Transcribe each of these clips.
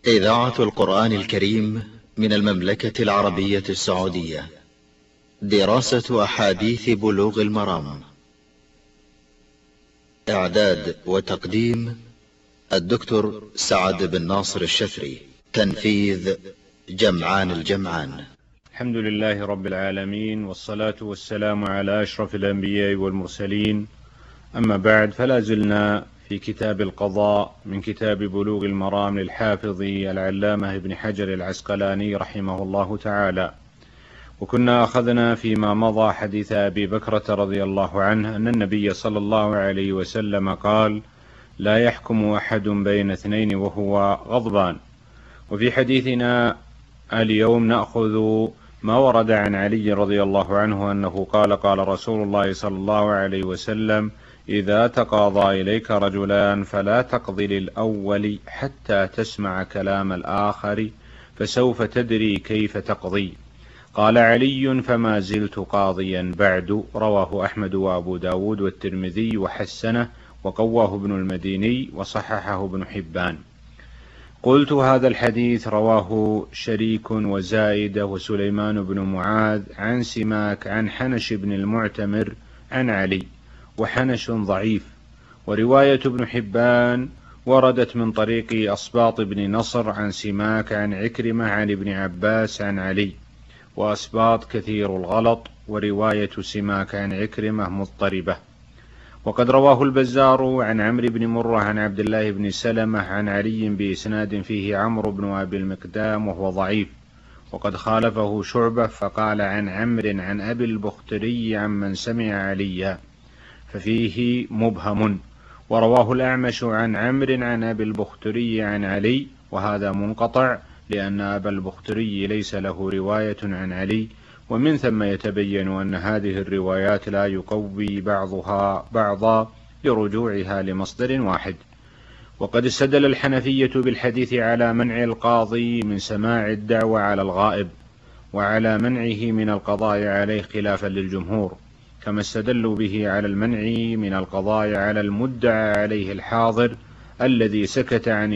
إذاعة القرآن الكريم من المملكة العربية السعودية. دراسة أحاديث بلوغ المرام. إعداد وتقديم الدكتور سعد بن ناصر الشفري. تنفيذ جمعان الجمعان. الحمد لله رب العالمين، والصلاة والسلام على أشرف الأنبياء والمرسلين. أما بعد، فلا زلنا في كتاب القضاء من كتاب بلوغ المرام للحافظ العلامة ابن حجر العسقلاني رحمه الله تعالى. وكنا أخذنا فيما مضى حديث أبي بكرة رضي الله عنه أن النبي صلى الله عليه وسلم قال: لا يحكم أحد بين اثنين وهو غضبان. وفي حديثنا اليوم نأخذ ما ورد عن علي رضي الله عنه أنه قال: قال رسول الله صلى الله عليه وسلم: إذا تقاضى إليك رجلان فلا تقض للأول حتى تسمع كلام الآخر فسوف تدري كيف تقضي. قال علي: فما زلت قاضيا بعد. رواه أحمد وأبو داود والترمذي وحسنه وقواه ابن المديني وصححه ابن حبان. قلت: هذا الحديث رواه شريك وزائدة وسليمان بن معاذ عن سماك عن حنش بن المعتمر عن علي، وحنش ضعيف. ورواية ابن حبان وردت من طريق أصباط بن نصر عن سماك عن عكرمة عن ابن عباس عن علي، وأصباط كثير الغلط، ورواية سماك عن عكرمة مضطربة. وقد رواه البزار عن عمرو بن مرة عن عبد الله بن سلمة عن علي بإسناد فيه عمرو بن أبي المقدام وهو ضعيف. وقد خالفه شعبة فقال عن عمرو عن أبي البختري عمن سمع عليا، ففيه مبهم. ورواه الأعمش عن عمرو عن أبي البختري عن علي، وهذا منقطع لأن أبا البختري ليس له رواية عن علي، ومن ثم يتبين أن هذه الروايات لا يقوي بعضها بعضا لرجوعها لمصدر واحد. وقد استدل الحنفية بالحديث على منع القاضي من سماع الدعوى على الغائب، وعلى منعه من القضاء عليه خلافا للجمهور، كما استدلوا به على المنع من القضاء على المدعى عليه الحاضر الذي سكت عن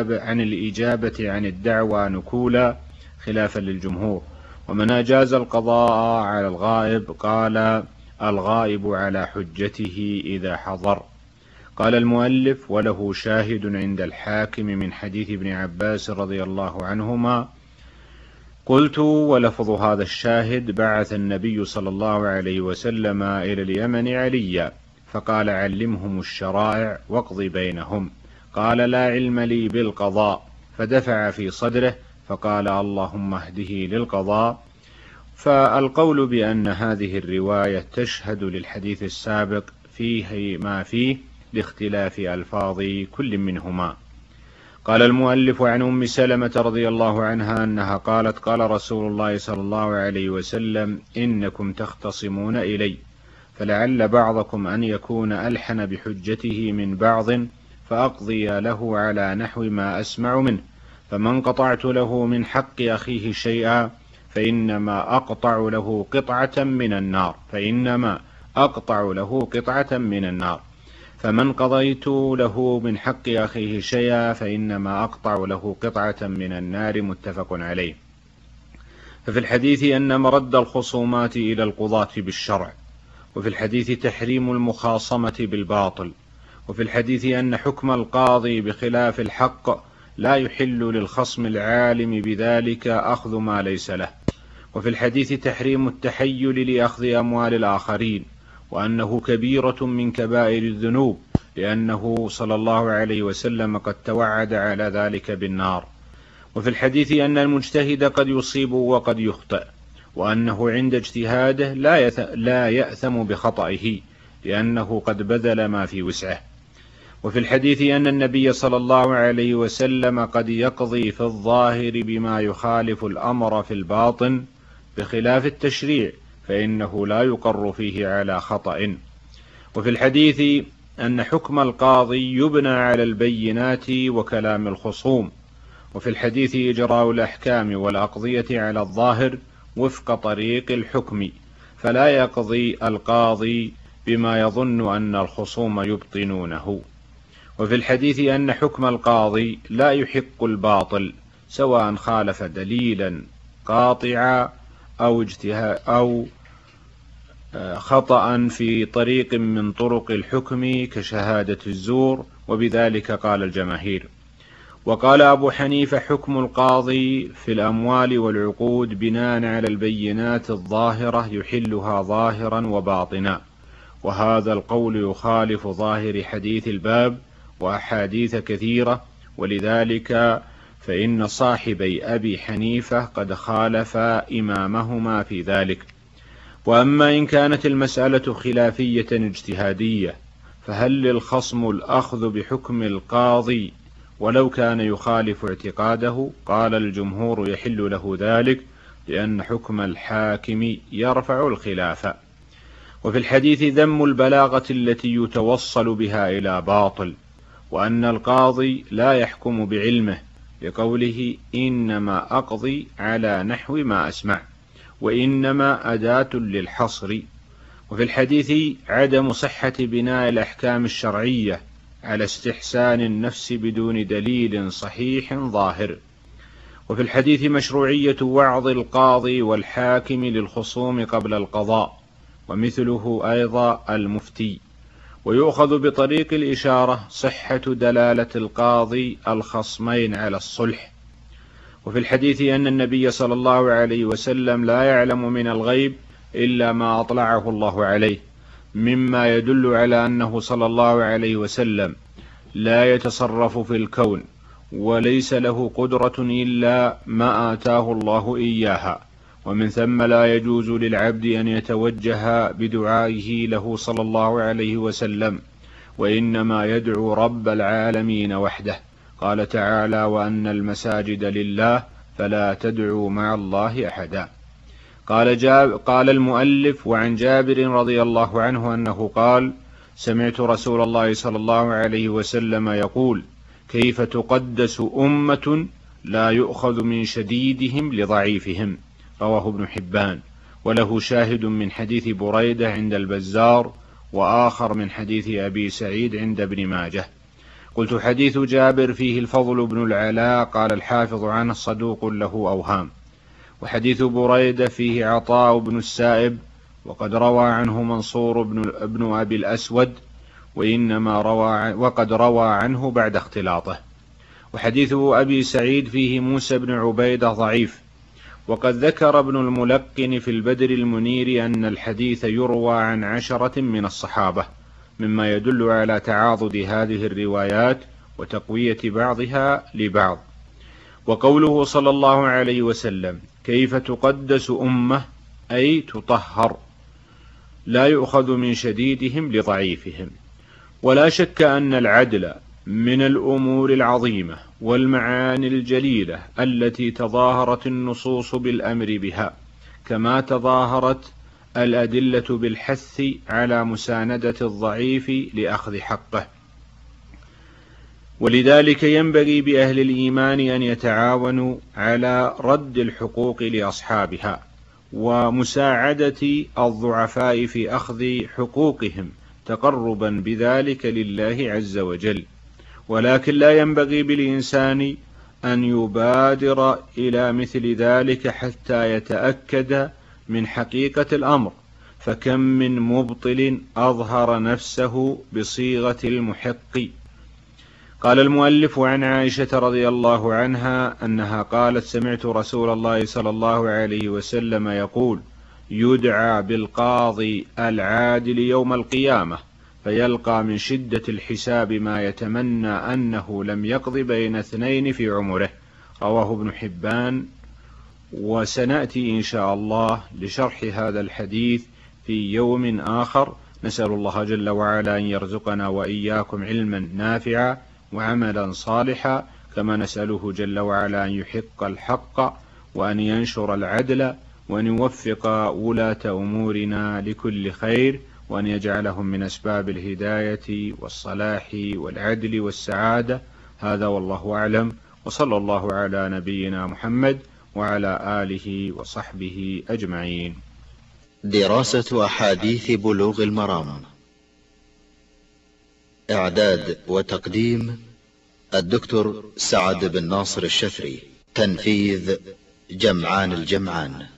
الإجابة عن الدعوى نكولا خلافا للجمهور. ومن أجاز القضاء على الغائب قال: الغائب على حجته إذا حضر. قال المؤلف: وله شاهد عند الحاكم من حديث ابن عباس رضي الله عنهما. قلت: ولفظ هذا الشاهد: بعث النبي صلى الله عليه وسلم إلى اليمن عليا فقال: علمهم الشرائع واقض بينهم. قال: لا علم لي بالقضاء. فدفع في صدره فقال: اللهم اهده للقضاء. فالقول بأن هذه الرواية تشهد للحديث السابق فيه ما فيه لاختلاف ألفاظ كل منهما. قال المؤلف: عن أم سلمة رضي الله عنها أنها قالت: قال رسول الله صلى الله عليه وسلم: إنكم تختصمون إلي، فلعل بعضكم أن يكون ألحن بحجته من بعض، فأقضي له على نحو ما أسمع منه، فمن قطعت له من حق أخيه شيئا فإنما أقطع له قطعة من النار، فمن قضيت له من حق أخيه شيئا فإنما أقطع له قطعة من النار. متفق عليه. ففي الحديث أن مرد الخصومات إلى القضاة بالشرع، وفي الحديث تحريم المخاصمة بالباطل، وفي الحديث أن حكم القاضي بخلاف الحق لا يحل للخصم العالم بذلك أخذ ما ليس له، وفي الحديث تحريم التحيل لأخذ أموال الآخرين، وأنه كبيرة من كبائر الذنوب، لأنه صلى الله عليه وسلم قد توعد على ذلك بالنار. وفي الحديث أن المجتهد قد يصيب وقد يخطئ، وأنه عند اجتهاده لا يأثم بخطئه لأنه قد بذل ما في وسعه. وفي الحديث أن النبي صلى الله عليه وسلم قد يقضي في الظاهر بما يخالف الأمر في الباطن بخلاف التشريع، فإنه لا يقر فيه على خطأ. وفي الحديث أن حكم القاضي يبنى على البينات وكلام الخصوم. وفي الحديث إجراء الأحكام والأقضية على الظاهر وفق طريق الحكم، فلا يقضي القاضي بما يظن أن الخصوم يبطنونه. وفي الحديث أن حكم القاضي لا يحق الباطل سواء خالف دليلا قاطعا أو خطأ في طريق من طرق الحكم كشهادة الزور، وبذلك قال الجماهير. وقال أبو حنيفة حكم القاضي في الأموال والعقود بناء على البينات الظاهرة يحلها ظاهرا وباطنا، وهذا القول يخالف ظاهر حديث الباب وأحاديث كثيرة، ولذلك فإن صاحبي أبي حنيفة قد خالفا إمامهما في ذلك. وأما إن كانت المسألة خلافية اجتهادية فهل للخصم الأخذ بحكم القاضي ولو كان يخالف اعتقاده؟ قال الجمهور يحل له ذلك لأن حكم الحاكم يرفع الخلاف. وفي الحديث ذم البلاغة التي يتوصل بها إلى باطل، وأن القاضي لا يحكم بعلمه لقوله إنما أقضي على نحو ما أسمع، وإنما أداة للحصر. وفي الحديث عدم صحة بناء الأحكام الشرعية على استحسان النفس بدون دليل صحيح ظاهر. وفي الحديث مشروعية وعظ القاضي والحاكم للخصوم قبل القضاء، ومثله أيضا المفتي. ويؤخذ بطريق الإشارة صحة دلالة القاضي الخصمين على الصلح. وفي الحديث أن النبي صلى الله عليه وسلم لا يعلم من الغيب إلا ما أطلعه الله عليه، مما يدل على أنه صلى الله عليه وسلم لا يتصرف في الكون وليس له قدرة إلا ما آتاه الله إياها، ومن ثم لا يجوز للعبد أن يتوجه بدعائه له صلى الله عليه وسلم، وإنما يدعو رب العالمين وحده. قال تعالى وأن المساجد لله فلا تدعوا مع الله أحدا. قال المؤلف وعن جابر رضي الله عنه أنه قال سمعت رسول الله صلى الله عليه وسلم يقول كيف تقدس أمة لا يؤخذ من شديدهم لضعيفهم، رواه ابن حبان، وله شاهد من حديث بريدة عند البزار، وآخر من حديث أبي سعيد عند ابن ماجه. قلت حديث جابر فيه الفضل بن العلاء قال الحافظ عنه صدوق له أوهام، وحديث بريدة فيه عطاء بن السائب وقد روى عنه منصور بن أبي الأسود، وقد روى عنه بعد اختلاطه. وحديث أبي سعيد فيه موسى بن عبيدة ضعيف. وقد ذكر ابن الملقن في البدر المنير أن الحديث يروى عن 10 من الصحابة، مما يدل على تعاضد هذه الروايات وتقوية بعضها لبعض. وقوله صلى الله عليه وسلم كيف تقدس أمة أي تطهر لا يؤخذ من شديدهم لضعيفهم. ولا شك أن العدل من الأمور العظيمة والمعاني الجليلة التي تظاهرت النصوص بالأمر بها، كما تظاهرت الأدلة بالحث على مساندة الضعيف لأخذ حقه. ولذلك ينبغي بأهل الإيمان أن يتعاونوا على رد الحقوق لأصحابها ومساعدة الضعفاء في أخذ حقوقهم تقربا بذلك لله عز وجل. ولكن لا ينبغي بالإنسان أن يبادر إلى مثل ذلك حتى يتأكد من حقيقة الأمر، فكم من مبطل أظهر نفسه بصيغة المحق. قال المؤلف عن عائشة رضي الله عنها أنها قالت سمعت رسول الله صلى الله عليه وسلم يقول يدعى بالقاضي العادل يوم القيامة فيلقى من شدة الحساب ما يتمنى أنه لم يقض بين 2 في عمره، رواه ابن حبان. وسنأتي إن شاء الله لشرح هذا الحديث في يوم آخر. نسأل الله جل وعلا أن يرزقنا وإياكم علما نافعا وعملا صالحا، كما نسأله جل وعلا أن يحق الحق وأن ينشر العدل وأن يوفق ولاة أمورنا لكل خير، وأن يجعلهم من أسباب الهداية والصلاح والعدل والسعادة. هذا والله أعلم، وصلى الله على نبينا محمد وعلى آله وصحبه أجمعين. دراسة أحاديث بلوغ المرام. إعداد وتقديم الدكتور سعد بن ناصر الشفري. تنفيذ جمعان الجمعان.